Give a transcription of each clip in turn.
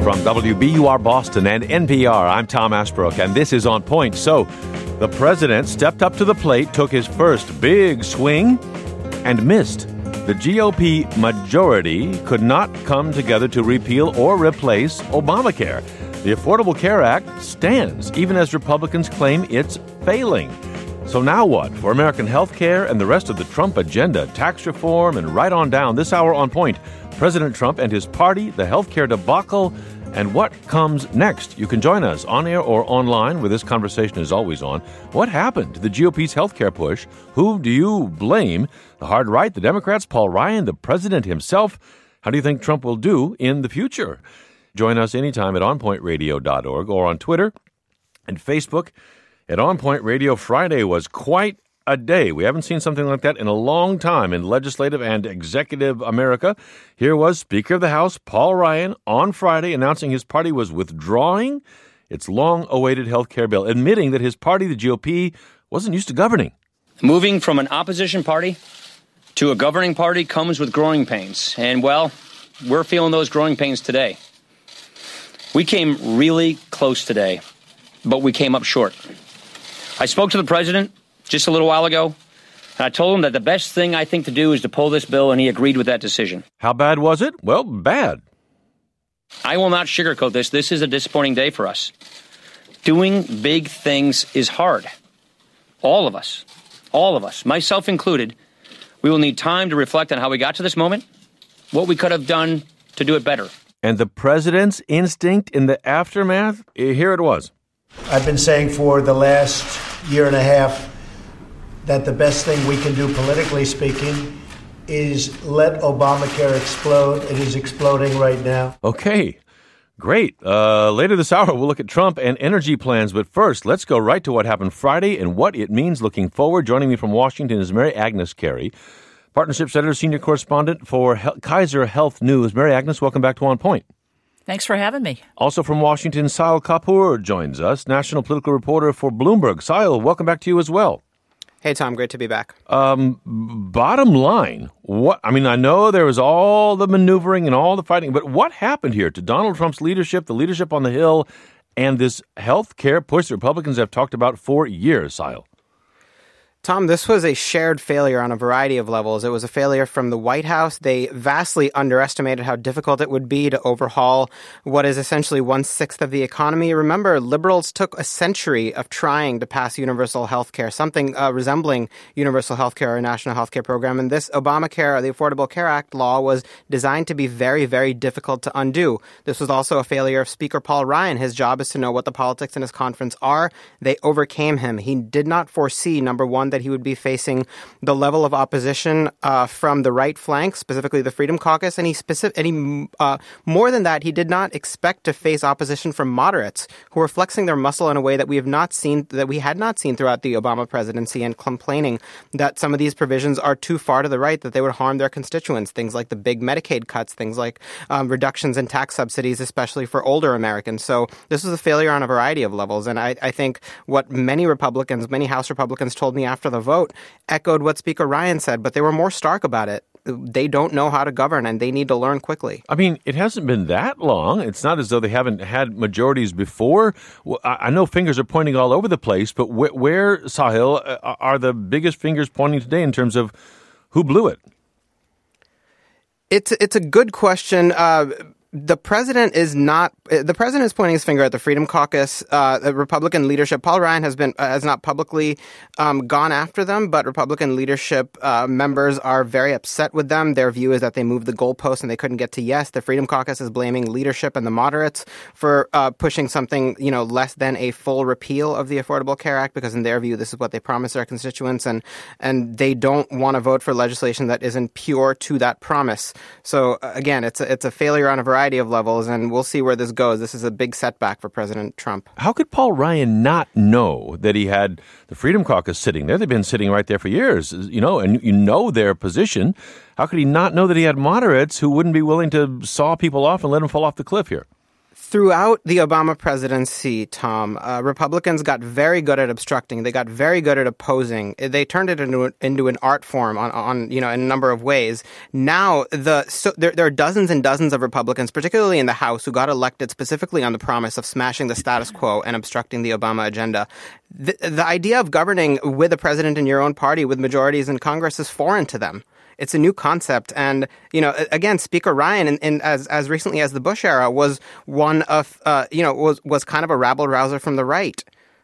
From WBUR Boston and NPR, I'm Tom Asbrook, and this is On Point. So, the president stepped up to the plate, took his first big swing, and missed. The GOP majority could not come together to repeal or replace Obamacare. The Affordable Care Act stands, even as Republicans claim it's failing. So now what? For American health care and the rest of the Trump agenda, tax reform, and right on down, this hour On Point, President Trump and his party, the healthcare debacle, and what comes next. You can join us on air or online, where this conversation is always on. What happened to the GOP's healthcare push? Who do you blame? The hard right, the Democrats, Paul Ryan, the president himself. How do you think Trump will do in the future? Join us anytime at onpointradio.org or on Twitter and Facebook. At On Point Radio, Friday was quite a day. We haven't seen something like that in a long time in legislative and executive America. Here was Speaker of the House Paul Ryan on Friday announcing his party was withdrawing its long-awaited health care bill, admitting that his party, the GOP, wasn't used to governing. Moving from an opposition party to a governing party comes with growing pains. And, well, we're feeling those growing pains today. We came really close today, but we came up short. I spoke to the president just a little while ago, and I told him that the best thing I think to do is to pull this bill, and he agreed with that decision. How bad was it? Well, bad. I will not sugarcoat this. This is a disappointing day for us. Doing big things is hard. All of us, myself included, we will need time to reflect on how we got to this moment, what we could have done to do it better. And the president's instinct in the aftermath, here it was. I've been saying for the last year and a half that the best thing we can do, politically speaking, is let Obamacare explode. It is exploding right now. Okay, great. Later this hour, we'll look at Trump and energy plans. But first, let's go right to what happened Friday and what it means looking forward. Joining me from Washington is Mary Agnes Carey, Partnerships Editor, Senior Correspondent for Kaiser Health News. Mary Agnes, welcome back to On Point. Thanks for having me. Also from Washington, Sahil Kapoor joins us, national political reporter for Bloomberg. Sahil, welcome back to you as well. Hey, Tom. Great to be back. Bottom line, I know there was all the maneuvering and all the fighting, but what happened here to Donald Trump's leadership, the leadership on the Hill, and this health care push the Republicans have talked about for years, Sahil? Tom, this was a shared failure on a variety of levels. It was a failure from the White House. They vastly underestimated how difficult it would be to overhaul what is essentially 1/6 of the economy. Remember, liberals took a century of trying to pass universal health care, something resembling universal health care or a national health care program. And this Obamacare, or the Affordable Care Act law, was designed to be very, very difficult to undo. This was also a failure of Speaker Paul Ryan. His job is to know what the politics in his conference are. They overcame him. He did not foresee, number one, that he would be facing the level of opposition from the right flank, specifically the Freedom Caucus, and more than that, he did not expect to face opposition from moderates who were flexing their muscle in a way that we had not seen throughout the Obama presidency, and complaining that some of these provisions are too far to the right, that they would harm their constituents. Things like the big Medicaid cuts, things like reductions in tax subsidies, especially for older Americans. So this was a failure on a variety of levels, and I think what many House Republicans told me after the vote echoed what Speaker Ryan said, but they were more stark about it. They don't know how to govern, and they need to learn quickly. I mean, it hasn't been that long. It's not as though they haven't had majorities before. I know fingers are pointing all over the place, but where, Sahil, are the biggest fingers pointing today in terms of who blew it? It's a good question. The president is pointing his finger at the Freedom Caucus, the Republican leadership. Paul Ryan has not publicly gone after them, but Republican leadership members are very upset with them. Their view is that they moved the goalpost and they couldn't get to yes. The Freedom Caucus is blaming leadership and the moderates for pushing something, less than a full repeal of the Affordable Care Act, because in their view, this is what they promised their constituents, and they don't want to vote for legislation that isn't pure to that promise. So again, it's a failure on a variety of levels, and we'll see where this goes. This is a big setback for President Trump. How could Paul Ryan not know that he had the Freedom Caucus sitting there? They've been sitting right there for years, and their position. How could he not know that he had moderates who wouldn't be willing to saw people off and let them fall off the cliff here? Throughout the Obama presidency, Tom, Republicans got very good at obstructing. They got very good at opposing. They turned it into an art form on in a number of ways. Now, there are dozens and dozens of Republicans, particularly in the House, who got elected specifically on the promise of smashing the status quo and obstructing the Obama agenda. The idea of governing with a president in your own party with majorities in Congress is foreign to them. It's a new concept. And, again, Speaker Ryan, as recently as the Bush era, was one of, was kind of a rabble-rouser from the right.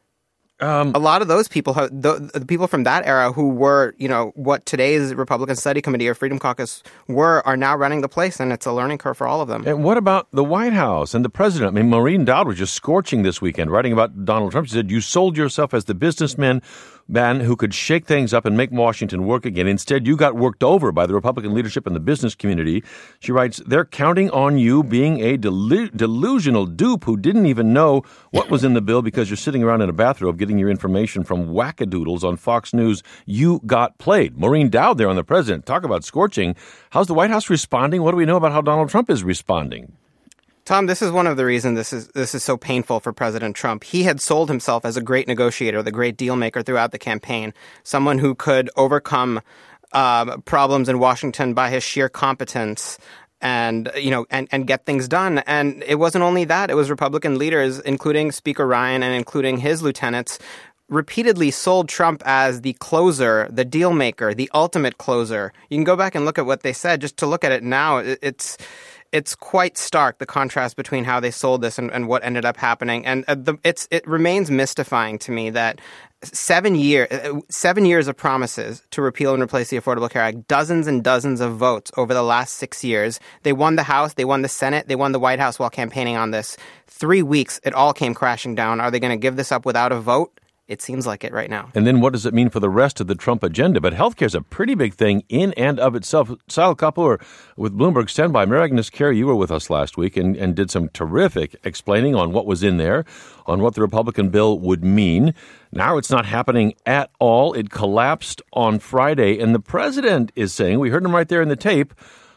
A lot of those people, the people from that era who were, what today's Republican Study Committee or Freedom Caucus are now running the place, and it's a learning curve for all of them. And what about the White House and the president? I mean, Maureen Dowd was just scorching this weekend, writing about Donald Trump. She said, you sold yourself as the businessman who could shake things up and make Washington work again. Instead, you got worked over by the Republican leadership and the business community. She writes, they're counting on you being a delusional dupe who didn't even know what was in the bill because you're sitting around in a bathrobe getting your information from wackadoodles on Fox News. You got played. Maureen Dowd there on the president. Talk about scorching. How's the White House responding? What do we know about how Donald Trump is responding? Tom, this is one of the reasons this is so painful for President Trump. He had sold himself as a great negotiator, the great deal maker throughout the campaign, someone who could overcome problems in Washington by his sheer competence and get things done. And it wasn't only that. It was Republican leaders, including Speaker Ryan and including his lieutenants, repeatedly sold Trump as the closer, the deal maker, the ultimate closer. You can go back and look at what they said. Just to look at it now, it's quite stark, the contrast between how they sold this and what ended up happening. And it remains mystifying to me that 7 years of promises to repeal and replace the Affordable Care Act, dozens and dozens of votes over the last 6 years. They won the House, they won the Senate, they won the White House while campaigning on this. 3 weeks, it all came crashing down. Are they going to give this up without a vote? It seems like it right now. And then what does it mean for the rest of the Trump agenda? But healthcare is a pretty big thing in and of itself. Sal Kapoor with Bloomberg Standby. Mary Agnes Carey, you were with us last week and did some terrific explaining on what was in there, on what the Republican bill would mean. Now it's not happening at all. It collapsed on Friday. And the president is saying, we heard him right there in the tape,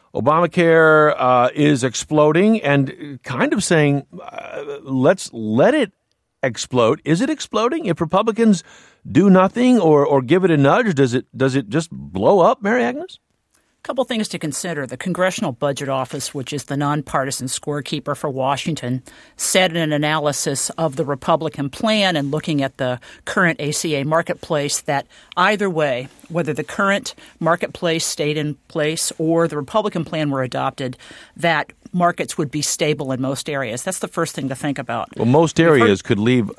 Obamacare is exploding and kind of saying, let's let it explode. Is it exploding? If Republicans do nothing or give it a nudge, does it just blow up, Mary Agnes? A couple things to consider. The Congressional Budget Office, which is the nonpartisan scorekeeper for Washington, said in an analysis of the Republican plan and looking at the current ACA marketplace that either way, whether the current marketplace stayed in place or the Republican plan were adopted, that markets would be stable in most areas. That's the first thing to think about. Well, most areas could leave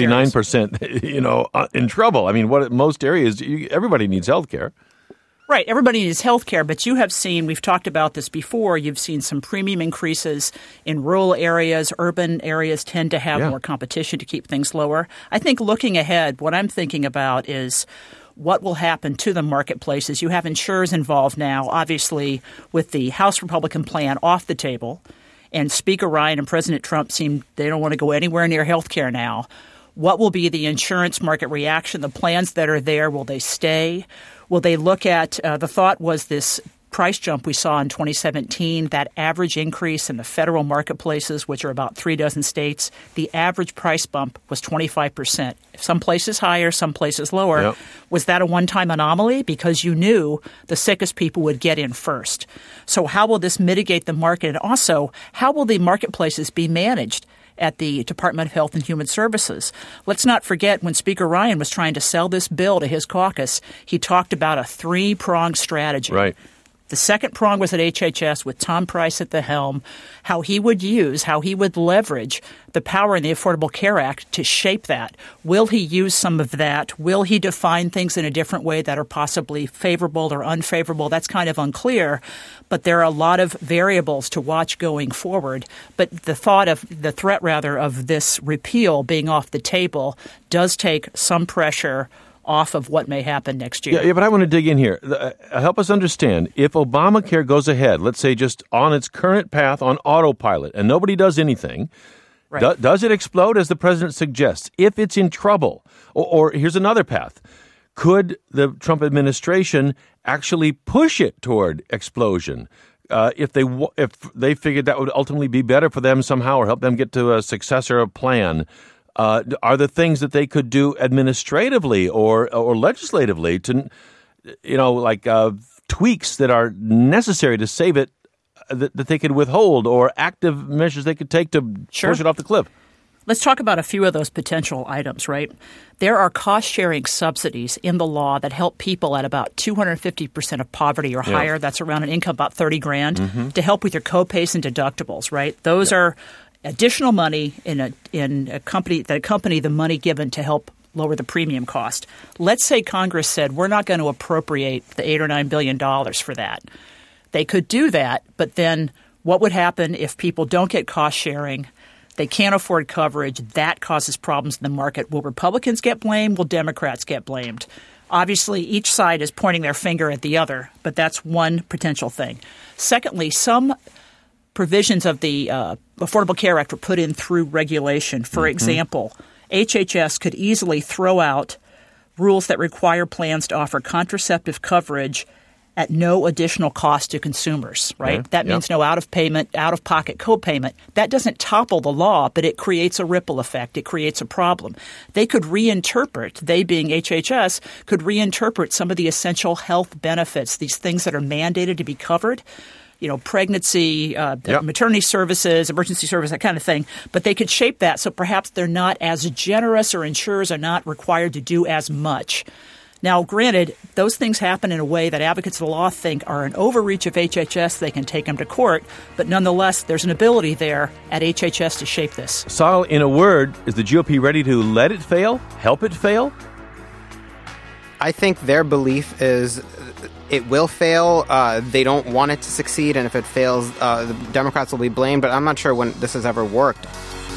49%, in trouble. I mean, most areas, everybody needs health care. Right. Everybody needs health care, but you have seen, we've talked about this before, you've seen some premium increases in rural areas. Urban areas tend to have more competition to keep things lower. I think looking ahead, what I'm thinking about is what will happen to the marketplaces. You have insurers involved now, obviously, with the House Republican plan off the table. And Speaker Ryan and President Trump they don't want to go anywhere near health care now. What will be the insurance market reaction? The plans that are there, will they stay? Will they look at the thought was this price jump we saw in 2017, that average increase in the federal marketplaces, which are about 36 states, the average price bump was 25%. Some places higher, some places lower. Yep. Was that a one-time anomaly? Because you knew the sickest people would get in first. So how will this mitigate the market? And also, how will the marketplaces be managed at the Department of Health and Human Services? Let's not forget when Speaker Ryan was trying to sell this bill to his caucus, he talked about a three-pronged strategy. Right. The second prong was at HHS with Tom Price at the helm, how he would leverage the power in the Affordable Care Act to shape that. Will he use some of that? Will he define things in a different way that are possibly favorable or unfavorable? That's kind of unclear, but there are a lot of variables to watch going forward. But the threat of this repeal being off the table does take some pressure off of what may happen next year. Yeah, but I want to dig in here. Help us understand. If Obamacare goes ahead, let's say just on its current path on autopilot, and nobody does anything, right. Does it explode as the president suggests? If it's in trouble, or here's another path. Could the Trump administration actually push it toward explosion? if they figured that would ultimately be better for them somehow or help them get to a successor plan, are there things that they could do administratively or legislatively to, like tweaks that are necessary to save it that they could withhold, or active measures they could take to push it off the cliff? Let's talk about a few of those potential items, right? There are cost-sharing subsidies in the law that help people at about 250% of poverty or higher. That's around an income about $30,000 to help with your co-pays and deductibles, right? Those are additional money in a company that accompany the money given to help lower the premium cost. Let's say Congress said we're not going to appropriate the $8 or $9 billion for that. They could do that, but then what would happen if people don't get cost-sharing? They can't afford coverage. That causes problems in the market. Will Republicans get blamed? Will Democrats get blamed? Obviously, each side is pointing their finger at the other, but that's one potential thing. Secondly, some provisions of the Affordable Care Act were put in through regulation. For example, HHS could easily throw out rules that require plans to offer contraceptive coverage at no additional cost to consumers, right? Okay. That means no out-of-pocket co-payment. That doesn't topple the law, but it creates a ripple effect. It creates a problem. They could reinterpret, they being HHS, could reinterpret some of the essential health benefits, these things that are mandated to be covered, pregnancy, maternity services, emergency service, that kind of thing. But they could shape that so perhaps they're not as generous, or insurers are not required to do as much. Now, granted, those things happen in a way that advocates of the law think are an overreach of HHS. They can take them to court. But nonetheless, there's an ability there at HHS to shape this. Sal, in a word, is the GOP ready to let it fail, help it fail? I think their belief is it will fail. They don't want it to succeed. And if it fails, the Democrats will be blamed. But I'm not sure when this has ever worked.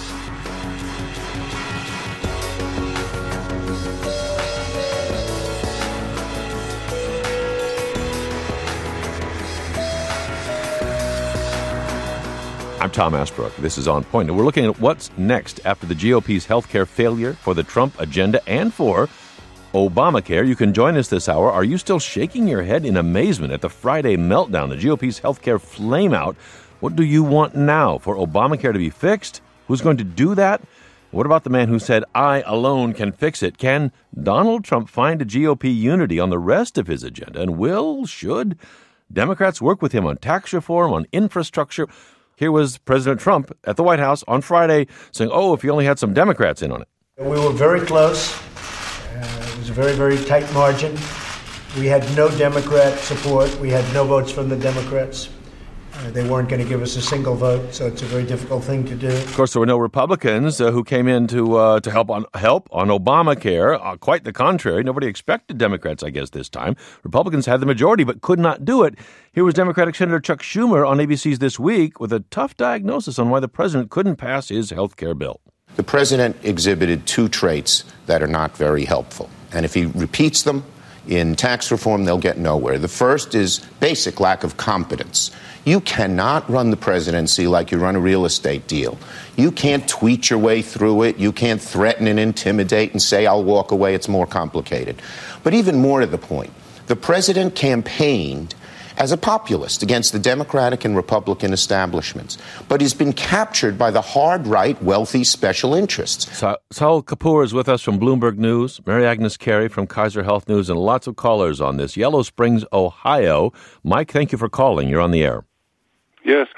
I'm Tom Asbrook. This is On Point, and we're looking at what's next after the GOP's healthcare failure, for the Trump agenda, and for Obamacare. You can join us this hour. Are you still shaking your head in amazement at the Friday meltdown, the GOP's healthcare flameout? What do you want now? For Obamacare to be fixed? Who's going to do that? What about the man who said, I alone can fix it? Can Donald Trump find a GOP unity on the rest of his agenda? And should Democrats work with him on tax reform, on infrastructure? Here was President Trump at the White House on Friday saying, if you only had some Democrats in on it. We were very close. It was a very, very tight margin. We had no Democrat support. We had no votes from the Democrats. They weren't going to give us a single vote, so it's a very difficult thing to do. Of course, there were no Republicans who came in to help on Obamacare. Quite the contrary. Nobody expected Democrats, I guess, this time. Republicans had the majority but could not do it. Here was Democratic Senator Chuck Schumer on ABC's This Week with a tough diagnosis on why the president couldn't pass his health care bill. The president exhibited two traits that are not very helpful. And if he repeats them in tax reform, they'll get nowhere. The first is basic lack of competence. You cannot run the presidency like you run a real estate deal. You can't tweet your way through it. You can't threaten and intimidate and say, I'll walk away. It's more complicated. But even more to the point, the president campaigned as a populist against the Democratic and Republican establishments, but he's been captured by the hard right, wealthy special interests. Saul Kapoor is with us from Bloomberg News, Mary Agnes Carey from Kaiser Health News, and lots of callers on this. Yellow Springs, Ohio. Mike, thank you for calling. You're on the air. Yes.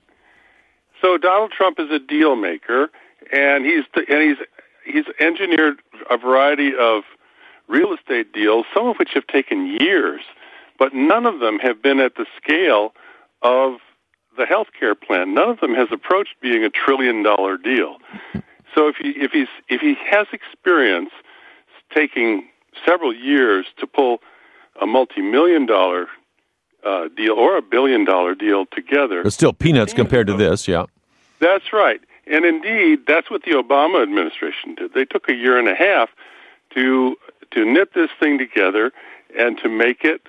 So Donald Trump is a deal maker, and he's engineered a variety of real estate deals, some of which have taken years, but none of them have been at the scale of the health care plan. None of them has approached being $1 trillion deal. So if he has experience taking several years to pull a multi-million-dollar deal or $1 billion deal together. But still peanuts compared to this, yeah. That's right. And indeed, that's what the Obama administration did. They took a year and a half to knit this thing together and to make it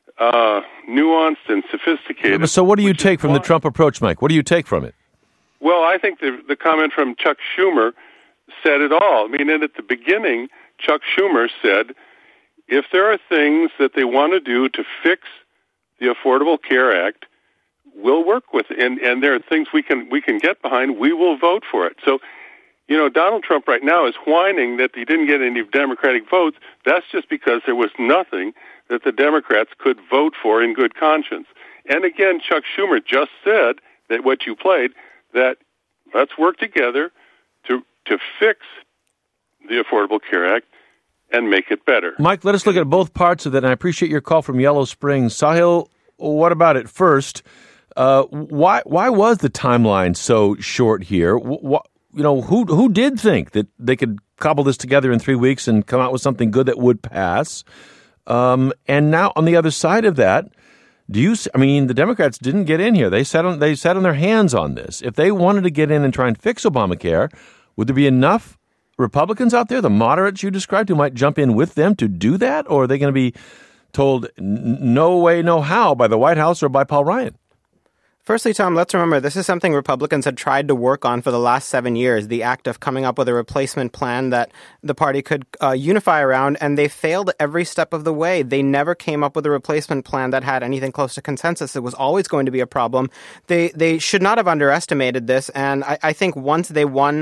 nuanced and sophisticated. So what do you take from the Trump approach, Mike? What do you take from it? Well, I think the comment from Chuck Schumer said it all. I mean, and at the beginning, Chuck Schumer said, if there are things that they want to do to fix the Affordable Care Act, we'll work with it. And there are things we can get behind. We will vote for it. So, Donald Trump right now is whining that he didn't get any Democratic votes. That's just because there was nothing that the Democrats could vote for in good conscience. And again, Chuck Schumer just said that what you played, that let's work together to fix the Affordable Care Act and make it better. Mike, let us look at both parts of that, and I appreciate your call from Yellow Springs. Sahil, what about it first? Why was the timeline so short here? Who did think that they could cobble this together in 3 weeks and come out with something good that would pass? And now on the other side of that, the Democrats didn't get in here. They sat on their hands on this. If they wanted to get in and try and fix Obamacare, would there be enough Republicans out there, the moderates you described, who might jump in with them to do that? Or are they going to be told no way, no how by the White House or by Paul Ryan? Firstly, Tom, let's remember this is something Republicans had tried to work on for the last 7 years, the act of coming up with a replacement plan that the party could unify around, and they failed every step of the way. They never came up with a replacement plan that had anything close to consensus. It was always going to be a problem. They should not have underestimated this, and I think once they won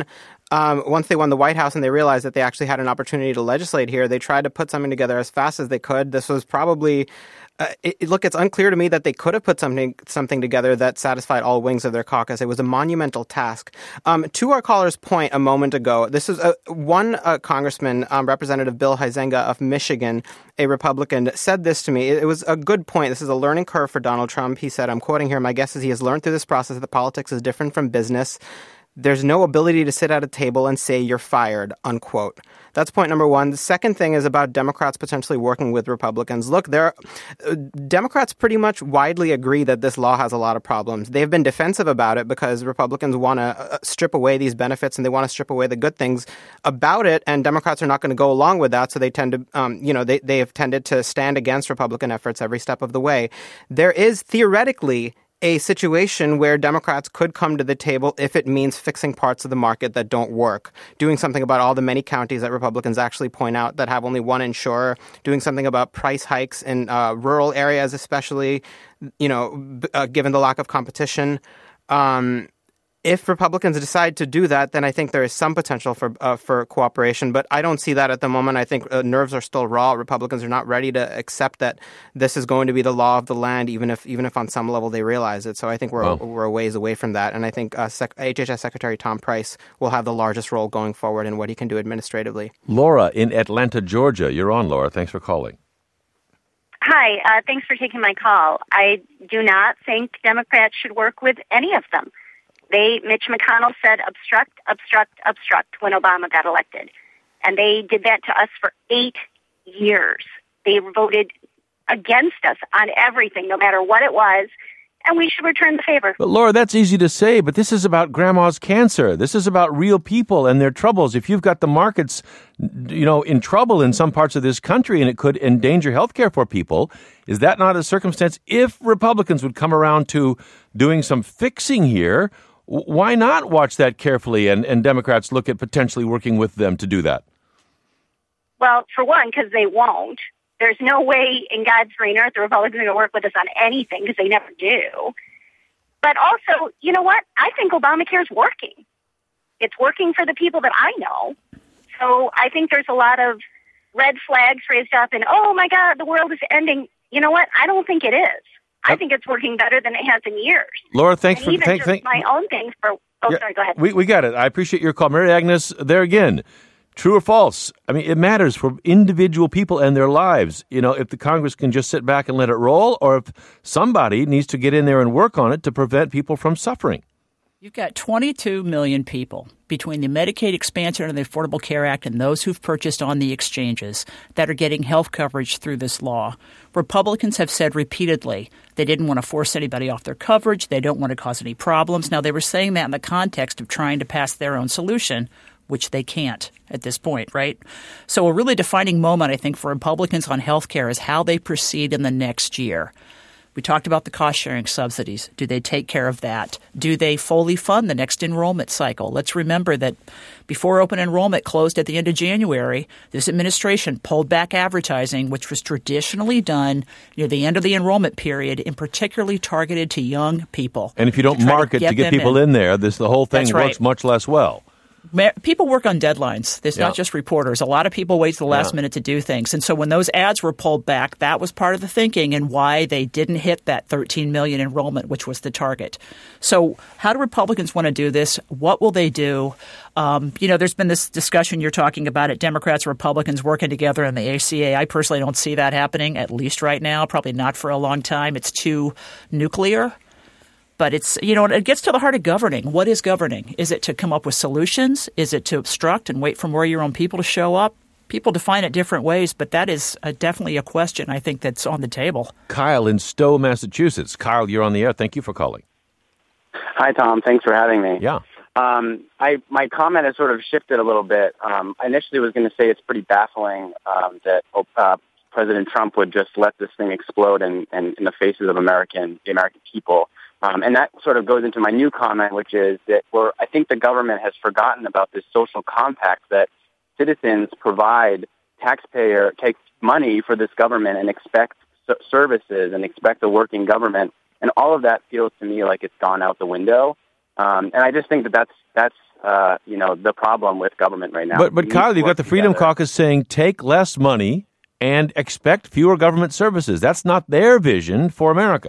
the White House and they realized that they actually had an opportunity to legislate here, they tried to put something together as fast as they could. This was probably it's unclear to me that they could have put something together that satisfied all wings of their caucus. It was a monumental task. To our caller's point a moment ago, this is one congressman, Representative Bill Huizenga of Michigan, a Republican, said this to me. It was a good point. This is a learning curve for Donald Trump. He said, I'm quoting here, "My guess is he has learned through this process that politics is different from business. There's no ability to sit at a table and say you're fired," unquote. That's point number one. The second thing is about Democrats potentially working with Republicans. Look, Democrats pretty much widely agree that this law has a lot of problems. They've been defensive about it because Republicans want to strip away these benefits and they want to strip away the good things about it, and Democrats are not going to go along with that, so they tend to, they have tended to stand against Republican efforts every step of the way. There is theoretically a situation where Democrats could come to the table if it means fixing parts of the market that don't work, doing something about all the many counties that Republicans actually point out that have only one insurer, doing something about price hikes in rural areas, especially, given the lack of competition. If Republicans decide to do that, then I think there is some potential for cooperation, but I don't see that at the moment. I think nerves are still raw. Republicans are not ready to accept that this is going to be the law of the land, even if on some level they realize it. So I think we're a ways away from that, and I think HHS Secretary Tom Price will have the largest role going forward in what he can do administratively. Laura in Atlanta, Georgia. You're on, Laura. Thanks for calling. Hi. Thanks for taking my call. I do not think Democrats should work with any of them. Mitch McConnell said obstruct, obstruct, obstruct when Obama got elected. And they did that to us for 8 years. They voted against us on everything, no matter what it was, and we should return the favor. But Laura, that's easy to say, but this is about grandma's cancer. This is about real people and their troubles. If you've got the markets, in trouble in some parts of this country and it could endanger health care for people, is that not a circumstance? If Republicans would come around to doing some fixing here, why not watch that carefully and Democrats look at potentially working with them to do that? Well, for one, because they won't. There's no way in God's green earth the Republicans are going to work with us on anything because they never do. But also, you know what? I think Obamacare is working. It's working for the people that I know. So I think there's a lot of red flags raised up and, oh, my God, the world is ending. You know what? I don't think it is. I think it's working better than it has in years. Laura, thanks and for my own things for. Sorry, go ahead. We got it. I appreciate your call, Mary Agnes. There again, true or false? I mean, it matters for individual people and their lives. If the Congress can just sit back and let it roll, or if somebody needs to get in there and work on it to prevent people from suffering. You've got 22 million people between the Medicaid expansion and the Affordable Care Act and those who've purchased on the exchanges that are getting health coverage through this law. Republicans have said repeatedly they didn't want to force anybody off their coverage. They don't want to cause any problems. Now, they were saying that in the context of trying to pass their own solution, which they can't at this point, right? So a really defining moment, I think, for Republicans on health care is how they proceed in the next year. We talked about the cost-sharing subsidies. Do they take care of that? Do they fully fund the next enrollment cycle? Let's remember that before open enrollment closed at the end of January, this administration pulled back advertising, which was traditionally done near the end of the enrollment period, and particularly targeted to young people. And if you don't market to get people in there, the whole thing works much less well. People work on deadlines. It's not just reporters. A lot of people wait to the last minute to do things. And so when those ads were pulled back, that was part of the thinking and why they didn't hit that 13 million enrollment, which was the target. So how do Republicans want to do this? What will they do? There's been this discussion you're talking about it, Democrats and Republicans working together in the ACA. I personally don't see that happening, at least right now, probably not for a long time. It's too nuclear. But it's, it gets to the heart of governing. What is governing? Is it to come up with solutions? Is it to obstruct and wait for more of your own people to show up? People define it different ways, but that is definitely a question I think that's on the table. Kyle in Stowe, Massachusetts. Kyle, you're on the air. Thank you for calling. Hi, Tom. Thanks for having me. Yeah. My comment has sort of shifted a little bit. I initially was going to say it's pretty baffling that President Trump would just let this thing explode in the faces of the American people. And that sort of goes into my new comment, which is that I think the government has forgotten about this social compact that citizens take money for this government and expect services and expect a working government. And all of that feels to me like it's gone out the window. And I just think that's the problem with government right now. But Kyle, you've got the Freedom Caucus saying take less money and expect fewer government services. That's not their vision for America.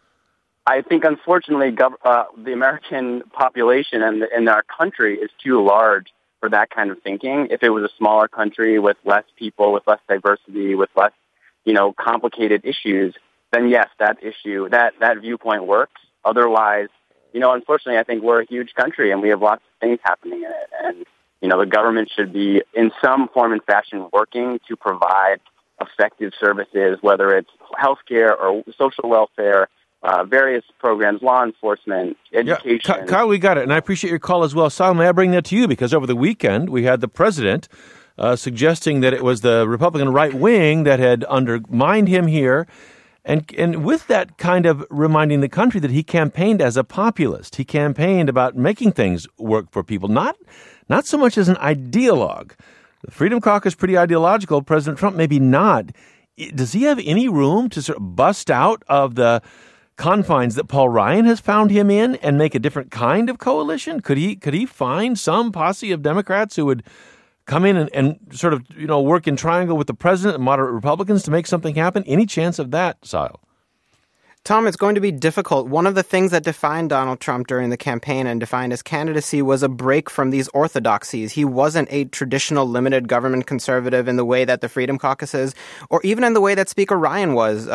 I think, unfortunately, the American population and our country is too large for that kind of thinking. If it was a smaller country with less people, with less diversity, with less, complicated issues, then yes, that viewpoint works. Otherwise, unfortunately, I think we're a huge country and we have lots of things happening in it. And, the government should be in some form and fashion working to provide effective services, whether it's healthcare or social welfare, various programs, law enforcement, education. Yeah, Kyle, we got it. And I appreciate your call as well. Sal, may I bring that to you? Because over the weekend, we had the president suggesting that it was the Republican right wing that had undermined him here. And with that kind of reminding the country that he campaigned as a populist. He campaigned about making things work for people, not so much as an ideologue. The Freedom Caucus pretty ideological. President Trump maybe not. Does he have any room to sort of bust out of the confines that Paul Ryan has found him in and make a different kind of coalition? Could he find some posse of Democrats who would come in and sort of, work in triangle with the president and moderate Republicans to make something happen? Any chance of that, Sile? Tom, it's going to be difficult. One of the things that defined Donald Trump during the campaign and defined his candidacy was a break from these orthodoxies. He wasn't a traditional limited government conservative in the way that the Freedom Caucus is, or even in the way that Speaker Ryan was.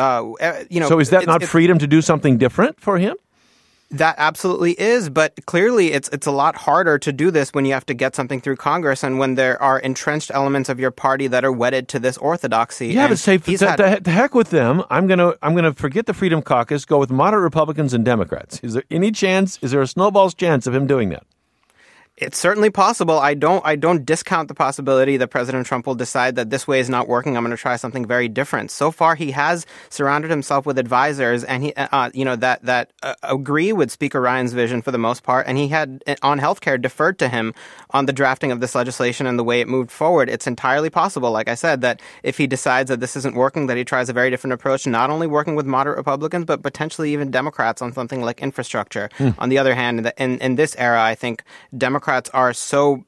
So is that not freedom to do something different for him? That absolutely is, but clearly it's a lot harder to do this when you have to get something through Congress and when there are entrenched elements of your party that are wedded to this orthodoxy. Yeah, but say to heck with them. I'm gonna forget the Freedom Caucus, go with moderate Republicans and Democrats. Is there any chance? Is there a snowball's chance of him doing that? It's certainly possible. I don't discount the possibility that President Trump will decide that this way is not working. I'm going to try something very different. So far, he has surrounded himself with advisors, and he, that agree with Speaker Ryan's vision for the most part. And he had on healthcare deferred to him on the drafting of this legislation and the way it moved forward. It's entirely possible, like I said, that if he decides that this isn't working, that he tries a very different approach, not only working with moderate Republicans, but potentially even Democrats on something like infrastructure. On the other hand, in this era, I think Democrats are so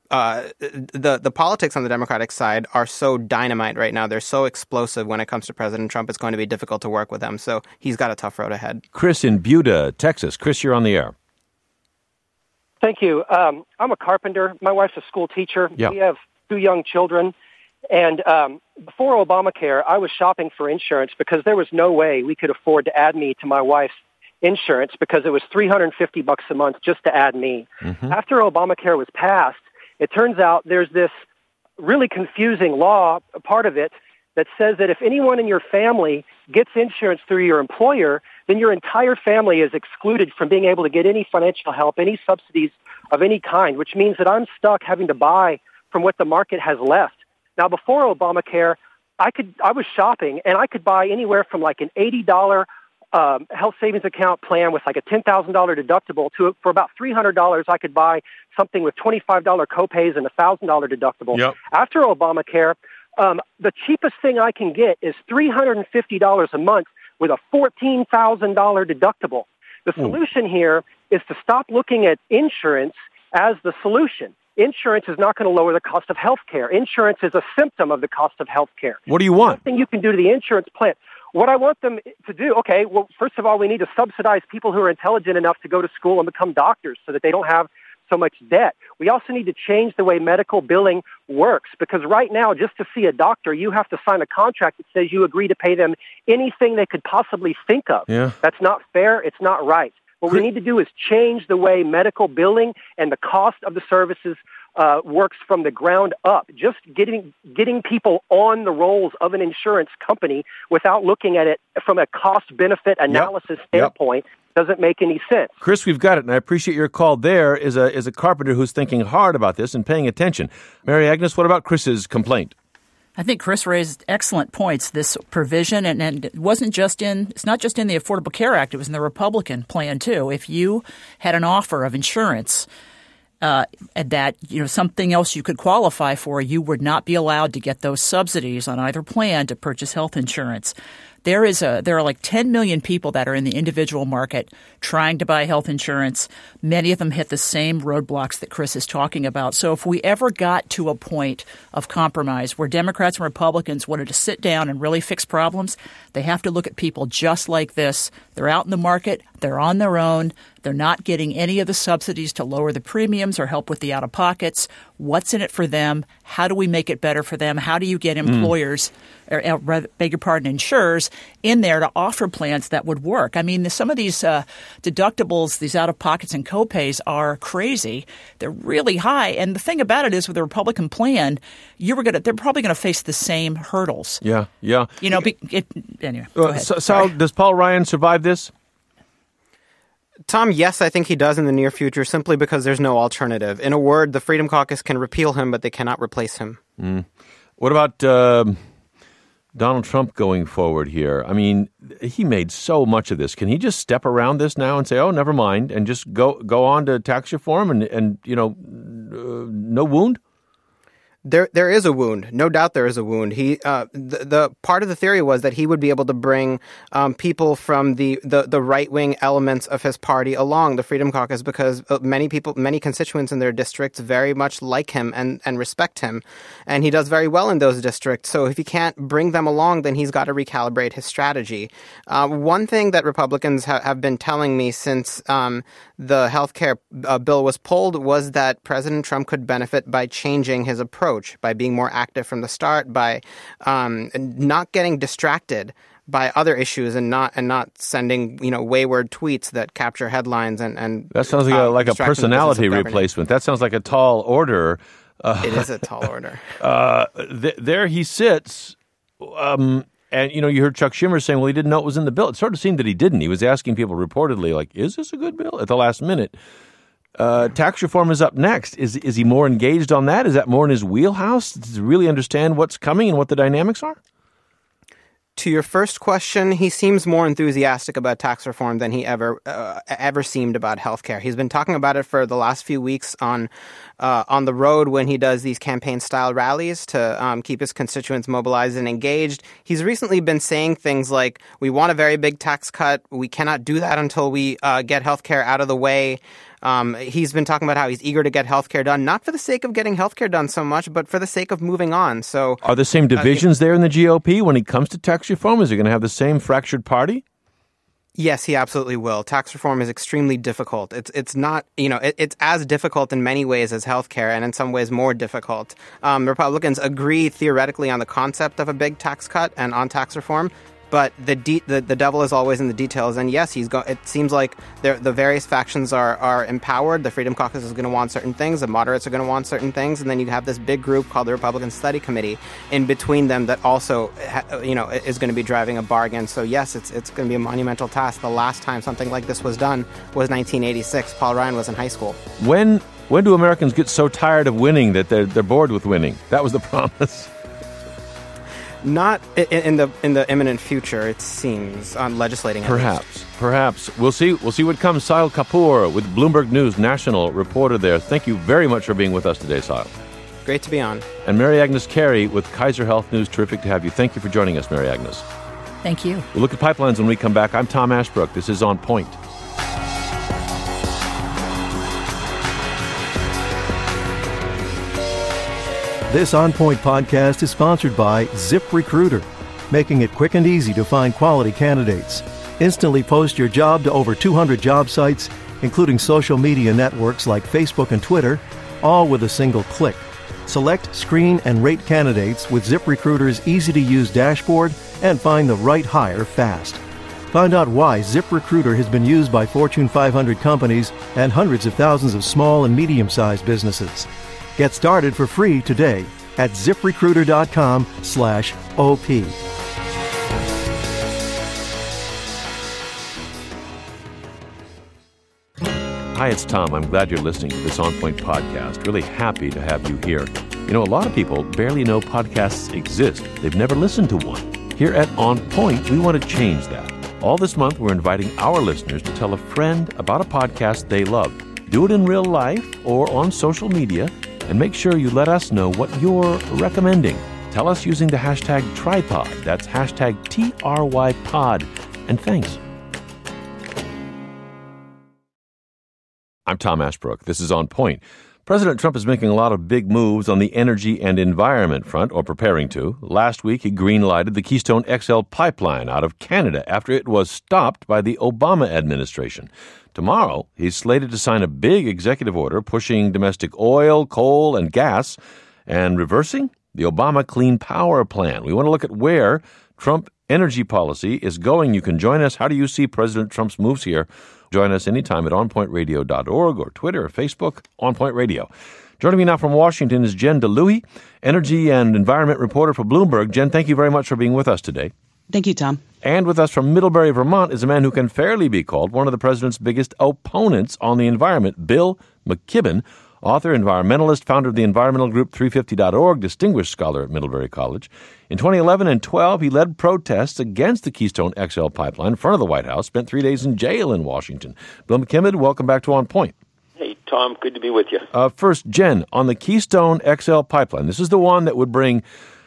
the politics on the Democratic side are so dynamite right now. They're so explosive when it comes to President Trump. It's going to be difficult to work with them. So he's got a tough road ahead. Chris in Buda, Texas. Chris, you're on the air. Thank you. I'm a carpenter. My wife's a school teacher. Yeah. We have 2 young children. And before Obamacare, I was shopping for insurance because there was no way we could afford to add me to my wife's insurance because it was $350 a month just to add me. Mm-hmm. After Obamacare was passed, it turns out there's this really confusing law, a part of it, that says that if anyone in your family gets insurance through your employer, then your entire family is excluded from being able to get any financial help, any subsidies of any kind, which means that I'm stuck having to buy from what the market has left. Now, before Obamacare, I was shopping and I could buy anywhere from like an $80 health savings account plan with like a $10,000 deductible for about $300, I could buy something with $25 copays and a $1,000 deductible. Yep. After Obamacare, the cheapest thing I can get is $350 a month with a $14,000 deductible. The solution here is to stop looking at insurance as the solution. Insurance is not going to lower the cost of health care. Insurance is a symptom of the cost of health care. What do you want? Nothing you can do to the insurance plan. What I want them to do, okay, well, first of all, we need to subsidize people who are intelligent enough to go to school and become doctors so that they don't have so much debt. We also need to change the way medical billing works, because right now, just to see a doctor, you have to sign a contract that says you agree to pay them anything they could possibly think of. Yeah. That's not fair. It's not right. What we need to do is change the way medical billing and the cost of the services works from the ground up. Just getting people on the rolls of an insurance company without looking at it from a cost-benefit analysis standpoint doesn't make any sense. Chris, we've got it, and I appreciate your call. There is a carpenter who's thinking hard about this and paying attention. Mary Agnes, what about Chris's complaint? I think Chris raised excellent points. This provision, and it's not just in the Affordable Care Act, it was in the Republican plan too. If you had an offer of insurance that, something else you could qualify for, you would not be allowed to get those subsidies on either plan to purchase health insurance. There are like 10 million people that are in the individual market trying to buy health insurance. Many of them hit the same roadblocks that Chris is talking about. So if we ever got to a point of compromise where Democrats and Republicans wanted to sit down and really fix problems, they have to look at people just like this. They're out in the market. They're on their own. They're not getting any of the subsidies to lower the premiums or help with the out-of-pockets. What's in it for them? How do we make it better for them? How do you get employers, insurers in there to offer plans that would work? I mean, some of these deductibles, these out-of-pockets and copays are crazy. They're really high. And the thing about it is with the Republican plan, they're probably going to face the same hurdles. Yeah. Anyway. Sal, does Paul Ryan survive this? Tom, yes, I think he does in the near future simply because there's no alternative. In a word, the Freedom Caucus can repeal him, but they cannot replace him. What about Donald Trump going forward here? I mean, he made so much of this. Can he just step around this now and say, oh, never mind, and just go on to tax reform and no wound? There is a wound. No doubt there is a wound. The part of the theory was that he would be able to bring people from the right-wing elements of his party along, the Freedom Caucus, because many constituents in their districts very much like him and respect him. And he does very well in those districts. So if he can't bring them along, then he's got to recalibrate his strategy. One thing that Republicans have been telling me since the health care bill was pulled was that President Trump could benefit by changing his approach, by being more active from the start, by not getting distracted by other issues and not sending wayward tweets that capture headlines and that sounds like a personality replacement. That sounds like a tall order. It is a tall order. There he sits. And, you heard Chuck Schumer saying, well, he didn't know it was in the bill. It sort of seemed that he didn't. He was asking people reportedly, like, is this a good bill? At the last minute. Tax reform is up next. Is he more engaged on that? Is that more in his wheelhouse? Does he really understand what's coming and what the dynamics are? To your first question, he seems more enthusiastic about tax reform than he ever seemed about healthcare. He's been talking about it for the last few weeks on the road when he does these campaign-style rallies to keep his constituents mobilized and engaged. He's recently been saying things like, we want a very big tax cut. We cannot do that until we get healthcare out of the way. He's been talking about how he's eager to get healthcare done, not for the sake of getting healthcare done so much, but for the sake of moving on. So, are the same divisions there in the GOP when it comes to tax reform? Is he going to have the same fractured party? Yes, he absolutely will. Tax reform is extremely difficult. It's not, it's as difficult in many ways as healthcare, and in some ways more difficult. Republicans agree theoretically on the concept of a big tax cut and on tax reform. But the devil is always in the details. And yes, it seems like the various factions are empowered. The Freedom Caucus is going to want certain things. The moderates are going to want certain things. And then you have this big group called the Republican Study Committee in between them that also, is going to be driving a bargain. So yes, it's going to be a monumental task. The last time something like this was done was 1986. Paul Ryan was in high school. When do Americans get so tired of winning that they're bored with winning? That was the promise. Not in the imminent future, it seems, on legislating. Perhaps. We'll see what comes. Sahil Kapoor with Bloomberg News national reporter there. Thank you very much for being with us today, Sahil. Great to be on. And Mary Agnes Carey with Kaiser Health News. Terrific to have you. Thank you for joining us, Mary Agnes. Thank you. We'll look at pipelines when we come back. I'm Tom Ashbrook. This is On Point. This On Point podcast is sponsored by ZipRecruiter, making it quick and easy to find quality candidates. Instantly post your job to over 200 job sites, including social media networks like Facebook and Twitter, all with a single click. Select, screen, and rate candidates with ZipRecruiter's easy-to-use dashboard and find the right hire fast. Find out why ZipRecruiter has been used by Fortune 500 companies and hundreds of thousands of small and medium-sized businesses. Get started for free today at ZipRecruiter.com/OP. Hi, it's Tom. I'm glad you're listening to this On Point podcast. Really happy to have you here. You know, a lot of people barely know podcasts exist. They've never listened to one. Here at On Point, we want to change that. All this month, we're inviting our listeners to tell a friend about a podcast they love. Do it in real life or on social media, and make sure you let us know what you're recommending. Tell us using the hashtag Tripod. That's hashtag TRYPod. And thanks. I'm Tom Ashbrook. This is On Point. President Trump is making a lot of big moves on the energy and environment front, or preparing to. Last week, he green-lighted the Keystone XL pipeline out of Canada after it was stopped by the Obama administration. Tomorrow, he's slated to sign a big executive order pushing domestic oil, coal, and gas and reversing the Obama Clean Power Plan. We want to look at where Trump energy policy is going. You can join us. How do you see President Trump's moves here? Join us anytime at onpointradio.org or Twitter or Facebook, On Point Radio. Joining me now from Washington is Jen DeLuhy, energy and environment reporter for Bloomberg. Jen, thank you very much for being with us today. Thank you, Tom. And with us from Middlebury, Vermont, is a man who can fairly be called one of the president's biggest opponents on the environment, Bill McKibben, author, environmentalist, founder of the environmental group 350.org, distinguished scholar at Middlebury College. In 2011 and 12, he led protests against the Keystone XL pipeline in front of the White House, spent 3 days in jail in Washington. Bill McKibben, welcome back to On Point. Hey, Tom, good to be with you. First, Jen, on the Keystone XL pipeline, this is the one that would bring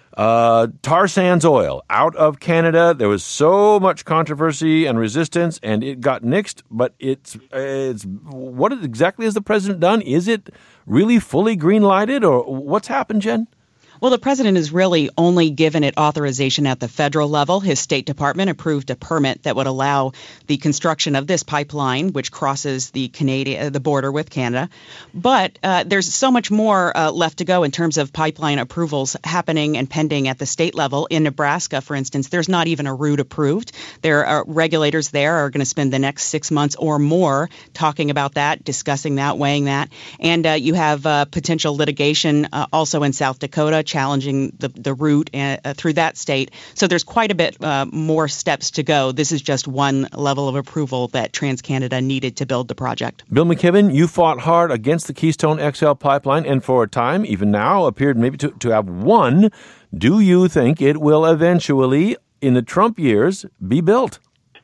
tar sands oil out of Canada. There was so much controversy and resistance, and it got nixed. But it's what exactly has the president done? Is it really fully green-lighted, or what's happened, Jen? Well, the president has really only given it authorization at the federal level. His State Department approved a permit that would allow the construction of this pipeline, which crosses the border with Canada. But there's so much more left to go in terms of pipeline approvals happening and pending at the state level. In Nebraska, for instance, there's not even a route approved. There are regulators there are going to spend the next 6 months or more talking about that, discussing that, weighing that. And you have potential litigation also in South Dakota, challenging the route through that state. So there's quite a bit more steps to go. This is just one level of approval that TransCanada needed to build the project. Bill McKibben, you fought hard against the Keystone XL pipeline and for a time, even now, appeared maybe to have won. Do you think it will eventually, in the Trump years, be built?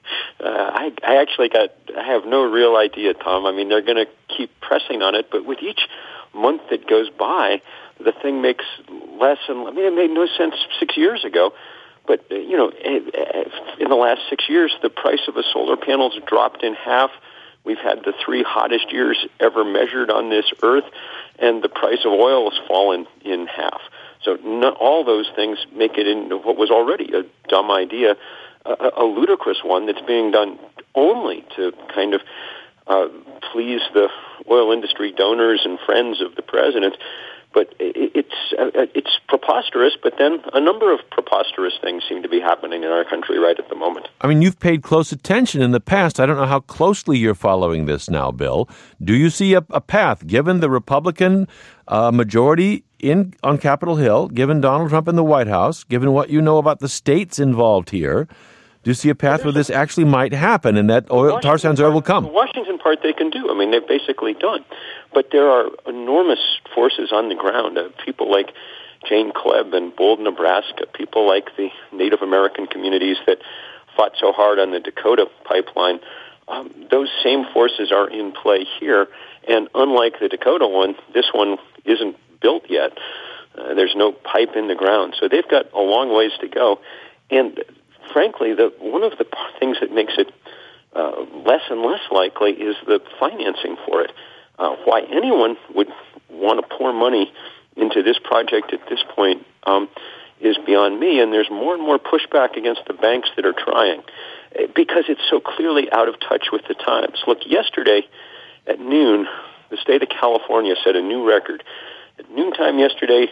I actually have no real idea, Tom. I mean, they're going to keep pressing on it, but with each month that goes by, the thing makes less and it made no sense 6 years ago. But, in the last 6 years, the price of a solar panel has dropped in half. We've had the 3 hottest years ever measured on this earth, and the price of oil has fallen in half. So all those things make it into what was already a dumb idea, a ludicrous one that's being done only to kind of please the oil industry donors and friends of the president. But it's preposterous, but then a number of preposterous things seem to be happening in our country right at the moment. I mean, you've paid close attention in the past. I don't know how closely you're following this now, Bill. Do you see a path, given the Republican majority on Capitol Hill, given Donald Trump in the White House, given what you know about the states involved here, do you see a path where this actually might happen and that tar sands oil will come? The Washington part they can do. I mean, they've basically done. But there are enormous forces on the ground, people like Jane Klebb in Bold, Nebraska, people like the Native American communities that fought so hard on the Dakota pipeline. Those same forces are in play here, and unlike the Dakota one, this one isn't built yet. There's no pipe in the ground, so they've got a long ways to go. And frankly, one of the things that makes it less and less likely is the financing for it. Why anyone would want to pour money into this project at this point is beyond me, and there's more and more pushback against the banks that are trying because it's so clearly out of touch with the times. Look, yesterday at noon, the state of California set a new record. At noontime yesterday,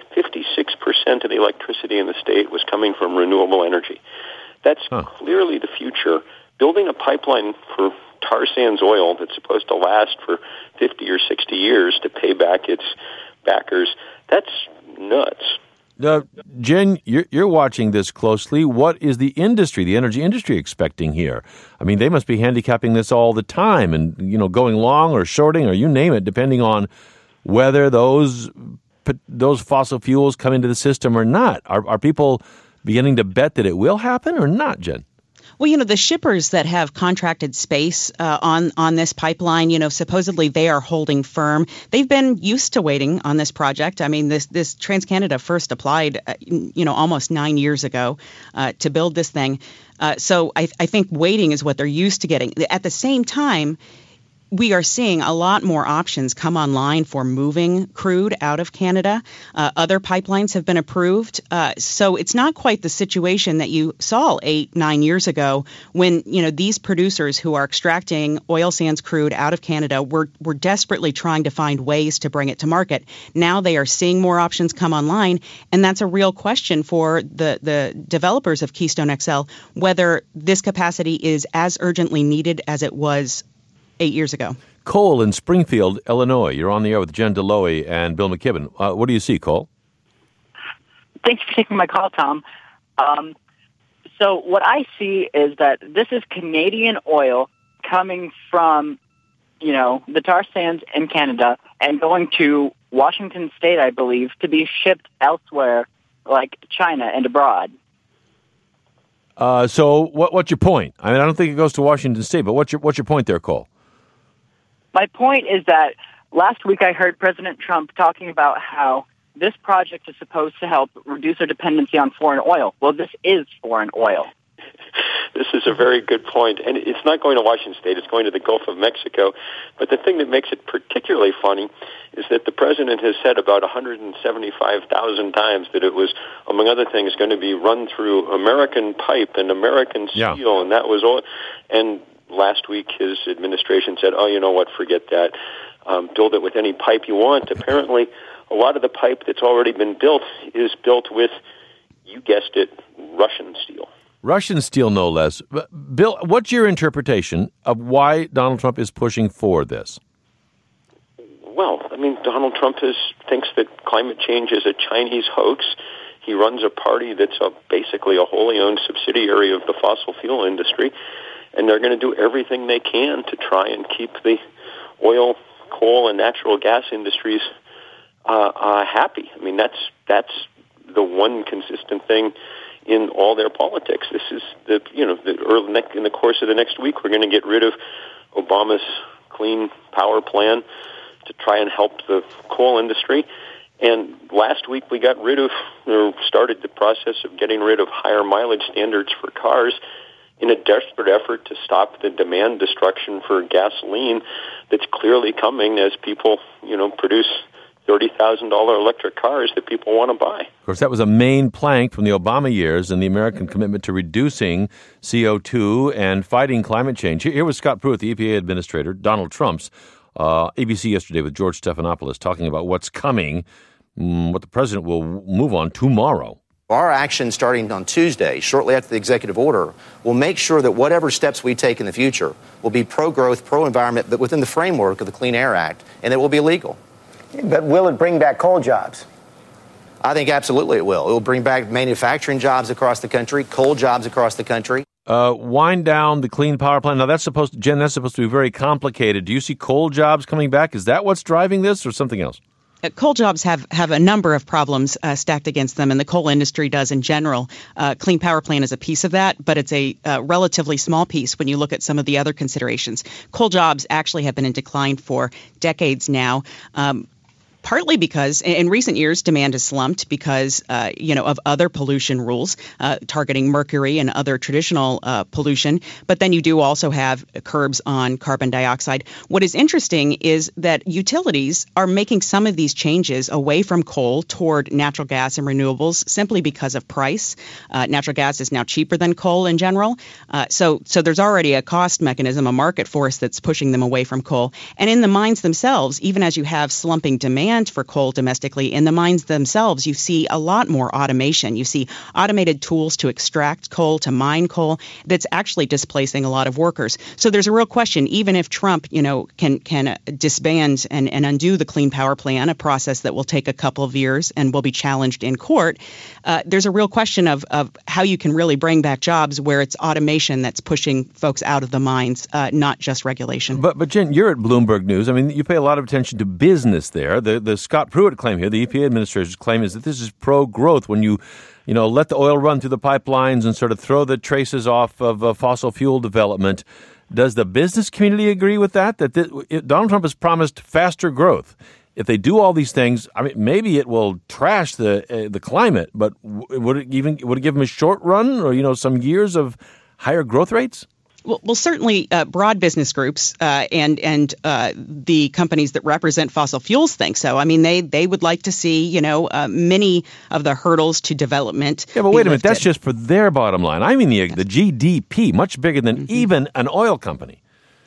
56% of the electricity in the state was coming from renewable energy. That's clearly the future. Building a pipeline for tar sands oil that's supposed to last for 50 or 60 years to pay back its backers, that's nuts. Jen, you're watching this closely. What is the energy industry expecting here? I mean, they must be handicapping this all the time and, going long or shorting or you name it, depending on whether those fossil fuels come into the system or not. Are people beginning to bet that it will happen or not, Jen? Well, the shippers that have contracted space on this pipeline, supposedly they are holding firm. They've been used to waiting on this project. I mean, this TransCanada first applied, almost 9 years ago to build this thing. So I think waiting is what they're used to getting. At the same time, we are seeing a lot more options come online for moving crude out of Canada. Other pipelines have been approved. So it's not quite the situation that you saw 8-9 years ago when, these producers who are extracting oil sands crude out of Canada were desperately trying to find ways to bring it to market. Now they are seeing more options come online. And that's a real question for the developers of Keystone XL, whether this capacity is as urgently needed as it was 8 years ago. Cole in Springfield, Illinois. You're on the air with Jen Deloy and Bill McKibben. What do you see, Cole? Thanks for taking my call, Tom. So what I see is that this is Canadian oil coming from, the tar sands in Canada and going to Washington State, I believe, to be shipped elsewhere, like China and abroad. So what's your point? I mean, I don't think it goes to Washington State, but what's your point there, Cole? My point is that last week I heard President Trump talking about how this project is supposed to help reduce our dependency on foreign oil. Well, this is foreign oil. This is a very good point. And it's not going to Washington State. It's going to the Gulf of Mexico. But the thing that makes it particularly funny is that the president has said about 175,000 times that it was, among other things, going to be run through American pipe and American steel, and that was all. And last week his administration said, oh, you know what, forget that. Build it with any pipe you want. Apparently, a lot of the pipe that's already been built is built with, you guessed it, Russian steel. Russian steel, no less. Bill, what's your interpretation of why Donald Trump is pushing for this? Well, I mean, Donald Trump thinks that climate change is a Chinese hoax. He runs a party that's basically a wholly owned subsidiary of the fossil fuel industry, and they're going to do everything they can to try and keep the oil, coal, and natural gas industries happy. I mean, that's the one consistent thing in all their politics. This is in the course of the next week, we're going to get rid of Obama's clean power plan to try and help the coal industry. And last week we started the process of getting rid of higher mileage standards for cars in a desperate effort to stop the demand destruction for gasoline that's clearly coming as people, produce $30,000 electric cars that people want to buy. Of course, that was a main plank from the Obama years and the American commitment to reducing CO2 and fighting climate change. Here was Scott Pruitt, the EPA administrator, Donald Trump's, ABC yesterday with George Stephanopoulos, talking about what's coming, what the president will move on tomorrow. Our action starting on Tuesday, shortly after the executive order, will make sure that whatever steps we take in the future will be pro-growth, pro-environment, but within the framework of the Clean Air Act, and it will be legal. But will it bring back coal jobs? I think absolutely it will. It will bring back manufacturing jobs across the country, coal jobs across the country. Wind down the clean power plant. Now, that's supposed to be very complicated. Do you see coal jobs coming back? Is that what's driving this or something else? Coal jobs have a number of problems stacked against them, and the coal industry does in general. Clean Power Plan is a piece of that, but it's a relatively small piece when you look at some of the other considerations. Coal jobs actually have been in decline for decades now. Partly because in recent years demand has slumped because of other pollution rules targeting mercury and other traditional pollution. But then you do also have curbs on carbon dioxide. What is interesting is that utilities are making some of these changes away from coal toward natural gas and renewables simply because of price. Natural gas is now cheaper than coal in general. So there's already a cost mechanism, a market force that's pushing them away from coal. And in the mines themselves, even as you have slumping demand for coal domestically, in the mines themselves, you see a lot more automation. You see automated tools to extract coal, to mine coal, that's actually displacing a lot of workers. So there's a real question, even if Trump, can disband and undo the Clean Power Plan, a process that will take a couple of years and will be challenged in court, there's a real question of how you can really bring back jobs where it's automation that's pushing folks out of the mines, not just regulation. But Jen, you're at Bloomberg News. I mean, you pay a lot of attention to business there. The Scott Pruitt claim here, the EPA administrator's claim, is that this is pro-growth when you let the oil run through the pipelines and sort of throw the traces off of fossil fuel development. Does the business community agree with that? Donald Trump has promised faster growth. If they do all these things, I mean, maybe it will trash the climate, but would it give him a short run or some years of higher growth rates? Well, certainly broad business groups and the companies that represent fossil fuels think so. I mean, they would like to see, many of the hurdles to development. Yeah, but wait a minute. That's just for their bottom line. I mean, the GDP, much bigger than even an oil company.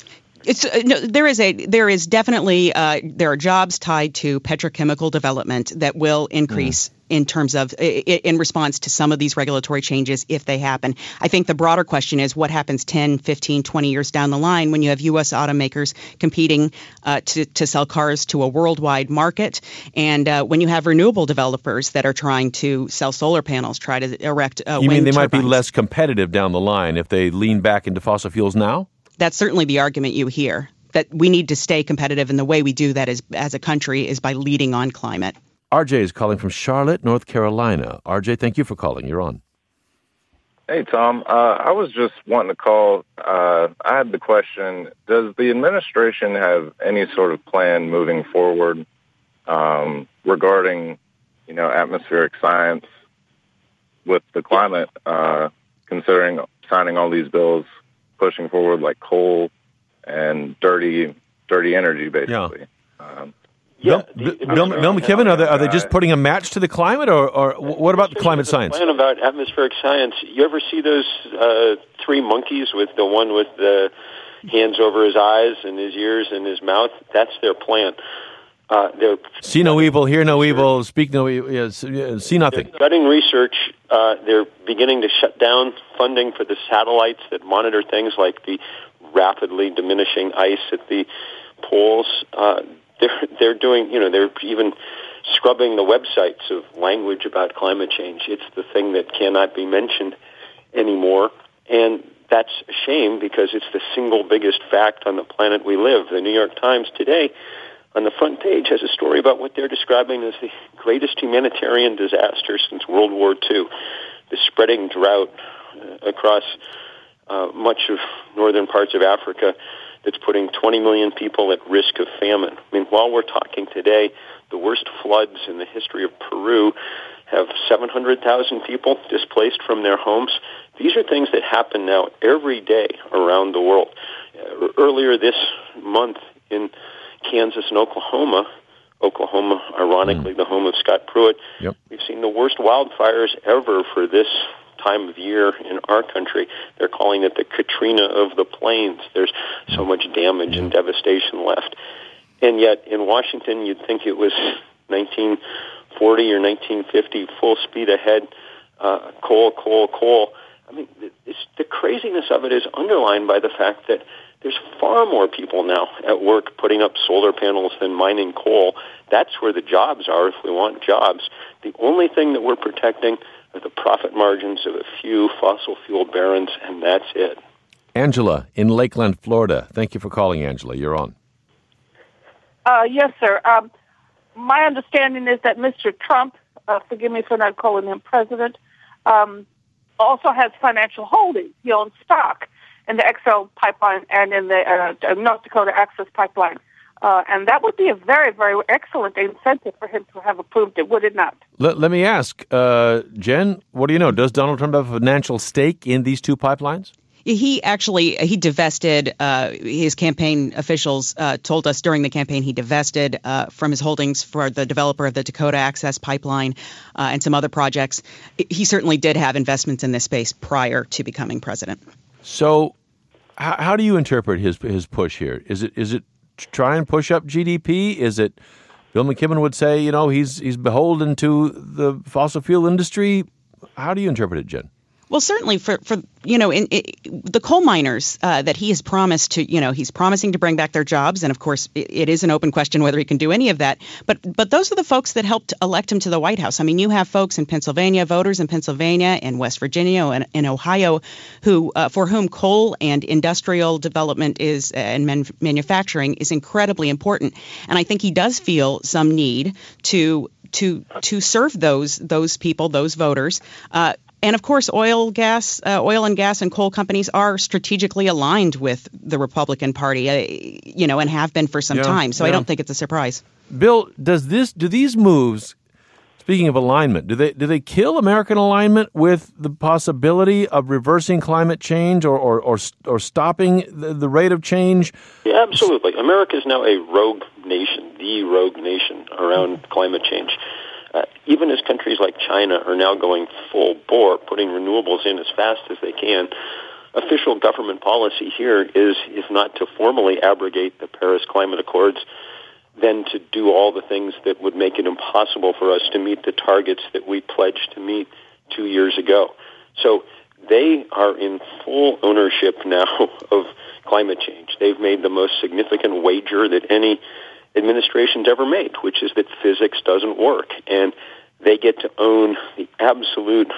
There is definitely there are jobs tied to petrochemical development that will increase in terms of in response to some of these regulatory changes if they happen. I think the broader question is what happens 10, 15, 20 years down the line when you have U.S. automakers competing to sell cars to a worldwide market, and when you have renewable developers that are trying to sell solar panels, try to erect wind turbines. You mean they might be less competitive down the line if they lean back into fossil fuels now? That's certainly the argument you hear, that we need to stay competitive, and the way we do that is, as a country, is by leading on climate. RJ is calling from Charlotte, North Carolina. RJ, thank you for calling. You're on. Hey, Tom. I was just wanting to call. I had the question, does the administration have any sort of plan moving forward regarding, atmospheric science with the climate, considering signing all these bills, pushing forward like coal and dirty energy, basically. Bill McKibben, are they just putting a match to the climate, or what about the climate science? Plan about atmospheric science. You ever see those three monkeys with the one with the hands over his eyes and his ears and his mouth? That's their plan. See no evil, hear no evil, speak no evil, see nothing. They're gutting research. They're beginning to shut down funding for the satellites that monitor things like the rapidly diminishing ice at the poles. They're doing, they're even scrubbing the websites of language about climate change. It's the thing that cannot be mentioned anymore. And that's a shame because it's the single biggest fact on the planet we live. The New York Times today, on the front page, has a story about what they're describing as the greatest humanitarian disaster since World War II, the spreading drought across much of northern parts of Africa that's putting 20 million people at risk of famine. I mean, while we're talking today, the worst floods in the history of Peru have 700,000 people displaced from their homes. These are things that happen now every day around the world. Earlier this month in Kansas and Oklahoma, ironically, the home of Scott Pruitt, we've seen the worst wildfires ever for this time of year in our country. They're calling it the Katrina of the plains. There's so much damage and devastation left. And yet in Washington, you'd think it was 1940 or 1950, full speed ahead, coal. I mean, the craziness of it is underlined by the fact that there's far more people now at work putting up solar panels than mining coal. That's where the jobs are if we want jobs. The only thing that we're protecting are the profit margins of a few fossil fuel barons, and that's it. Angela in Lakeland, Florida. Thank you for calling, Angela. You're on. Yes, sir. my understanding is that Mr. Trump, forgive me for not calling him president, also has financial holdings. He owns stock in the XL pipeline and in the North Dakota Access Pipeline. And that would be a very, very excellent incentive for him to have approved it, would it not? Let me ask, Jen, what do you know? Does Donald Trump have a financial stake in these two pipelines? He divested, his campaign officials told us during the campaign he divested from his holdings for the developer of the Dakota Access Pipeline and some other projects. He certainly did have investments in this space prior to becoming president. So how do you interpret his push here? Is it try and push up GDP? Is it, Bill McKibben would say, he's beholden to the fossil fuel industry? How do you interpret it, Jen? Well, certainly for the coal miners that he has promised to, he's promising to bring back their jobs. And of course, it is an open question whether he can do any of that. But those are the folks that helped elect him to the White House. I mean, you have folks in Pennsylvania, voters in Pennsylvania and West Virginia and in Ohio who for whom coal and industrial development and manufacturing is incredibly important. And I think he does feel some need to serve those people, those voters. And of course, oil and gas and coal companies are strategically aligned with the Republican Party, and have been for some time. So I don't think it's a surprise. Bill, do these moves, speaking of alignment, do they kill American alignment with the possibility of reversing climate change or stopping the rate of change? Yeah, absolutely. America is now a rogue nation, the rogue nation around climate change. Even as countries like China are now going full bore, putting renewables in as fast as they can, official government policy here is not to formally abrogate the Paris Climate Accords, then to do all the things that would make it impossible for us to meet the targets that we pledged to meet 2 years ago. So they are in full ownership now of climate change. They've made the most significant wager that any administration's ever made, which is that physics doesn't work, and they get to own the absolute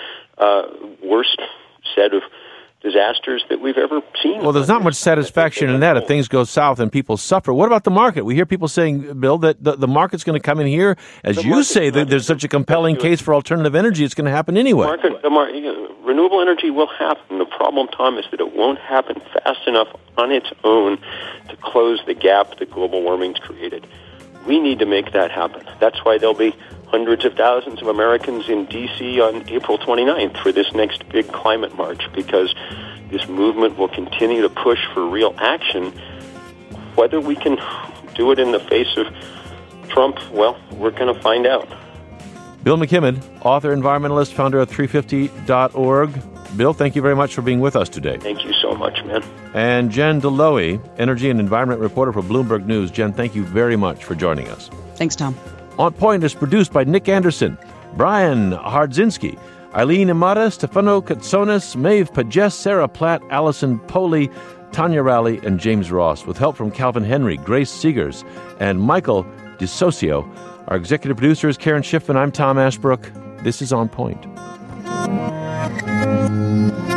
worst set of disasters that we've ever seen. Well, there's not much satisfaction in that if things go south and people suffer. What about the market? We hear people saying, Bill, that the market's going to come in here. As you say, that there's such a compelling case for alternative energy, it's going to happen anyway. Renewable energy will happen. The problem, Tom, is that it won't happen fast enough on its own to close the gap that global warming's created. We need to make that happen. That's why there'll be hundreds of thousands of Americans in D.C. on April 29th for this next big climate march, because this movement will continue to push for real action. Whether we can do it in the face of Trump, well, we're going to find out. Bill McKibben, author, environmentalist, founder of 350.org. Bill, thank you very much for being with us today. Thank you so much, man. And Jen Deloe, energy and environment reporter for Bloomberg News. Jen, thank you very much for joining us. Thanks, Tom. On Point is produced by Nick Anderson, Brian Hardzinski, Eileen Imada, Stefano Katsonis, Maeve Pages, Sarah Platt, Allison Poley, Tanya Rowley, and James Ross, with help from Calvin Henry, Grace Seegers, and Michael DeSocio. Our executive producer is Karen Schiffman. I'm Tom Ashbrook. This is On Point.